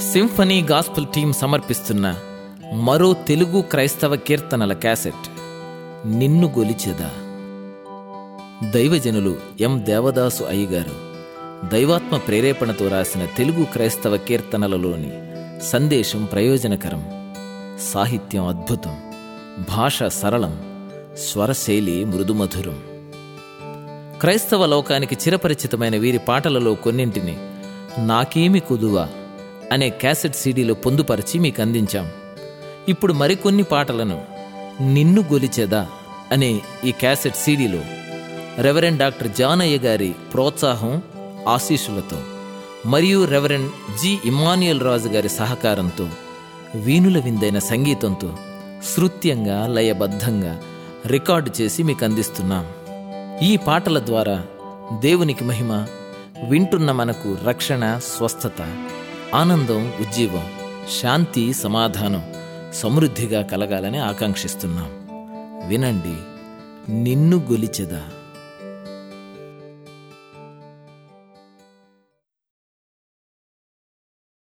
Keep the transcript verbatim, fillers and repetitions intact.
Symphony gospel team సమర్పిస్తున్న మరో తెలుగు క్రైస్తవ కీర్తనల క్యాసెట్ నిన్ను గొలిచెదా. దైవజనులు ఎం దేవదాసు అయ్యగారు దైవాత్మ ప్రేరేపణతో రాసిన తెలుగు క్రైస్తవ కీర్తనలలోని సందేశం ప్రయోజనకరం, సాహిత్యం అద్భుతం, భాష సరళం, స్వరశైలి మృదుమధురం. క్రైస్తవ లోకానికి చిరపరిచితమైన వీరి పాటలలో కొన్నింటిని నాకేమి కుదువా అనే క్యాసెట్ సీడీలో పొందుపరిచి మీకు అందించాం. ఇప్పుడు మరికొన్ని పాటలను నిన్ను గొలిచెదా అనే ఈ క్యాసెట్ సీడీలో రెవరెండ్ డాక్టర్ జానయ్య గారి ప్రోత్సాహం, ఆశీస్సులతో మరియు రెవరెండ్ జి ఇమ్మాన్యుయల్ రాజు గారి సహకారంతో వీణుల విందైన సంగీతంతో శృత్యంగా లయబద్ధంగా రికార్డు చేసి మీకు అందిస్తున్నాం. ఈ పాటల ద్వారా దేవునికి మహిమ, వింటున్న మనకు రక్షణ, స్వస్థత, ఆనందం, ఉజ్జీవం, శాంతి, సమాధానం సమృద్ధిగా కలగాలని ఆకాంక్షిస్తున్నాం. వినండి, నిన్ను గొలిచెదా.